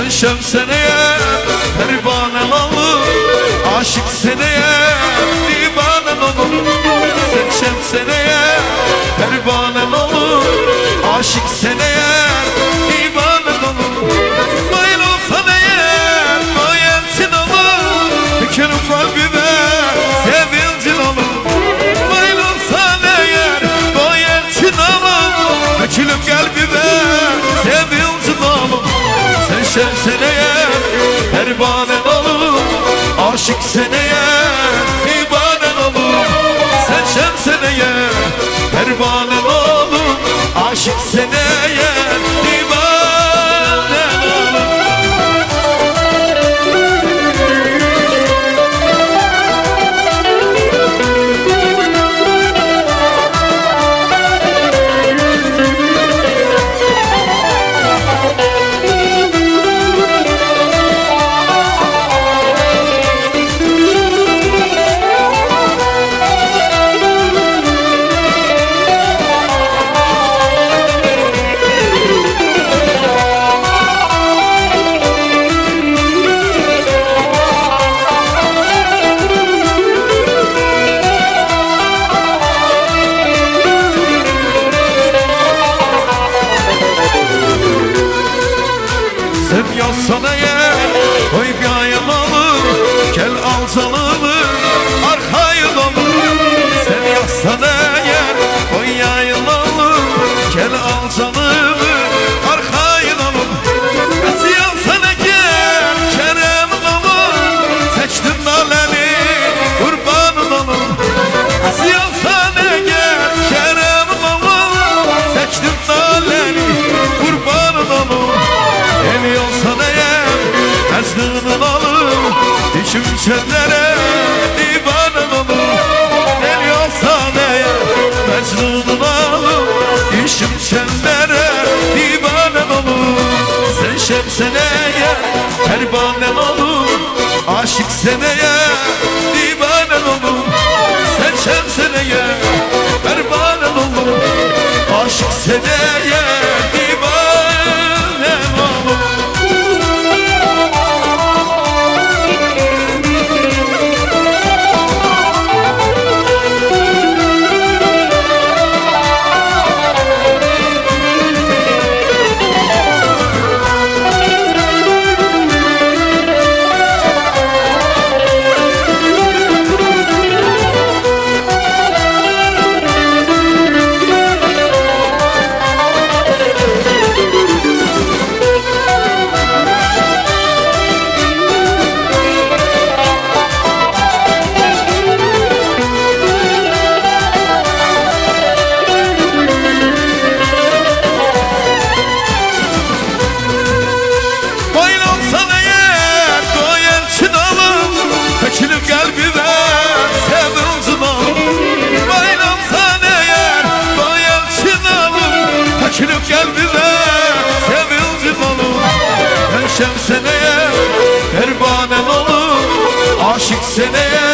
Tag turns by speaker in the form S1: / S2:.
S1: sen şemseneye pervanen olur. Aşık seneye divanen olur. Sen şemseneye pervanen olur. Aşık seneye divanen olur. Bayıl olsan eğer bayelsin olur. Tükürüm kalbime sevincin olur. Bayıl olsan eğer bayelsin olur. Tükürüm kalbime sevincin olur. Sen şemseneye pervanen olur. Aşık seneye divanen olur. Sen şemseneye pervanen olur. Aşık seneye divanen olur. Sen yazsan eğer koy bir ayağım olur. Gel al canımı arkayın olur. Sen yazsan eğer koy bir ayağım olur. Gel al canımı arkayın olur. Nasıl yazsan eğer Kerem'in olur. Seçtim naleni kurbanın olur. Nasıl yazsan eğer Kerem'in olur. Seçtim naleni kurbanın olur. El yolsan eğer Mecnun'un olur. İçim çöllere divanen olur. El yolsan eğer Mecnun'un olur. İçim çöllere divanen olur. Sen şemseneye pervanen olur. Aşık seneye divanen olur. Sen şemseneye pervanen olur. Aşık seneye divanen olur. Çekilip kalbime sevincin olur. Bayramsan eğer bayelsin olur. Çekilip kalbime sevincin olur. Ben şemseneye pervanen olur. Aşık seneye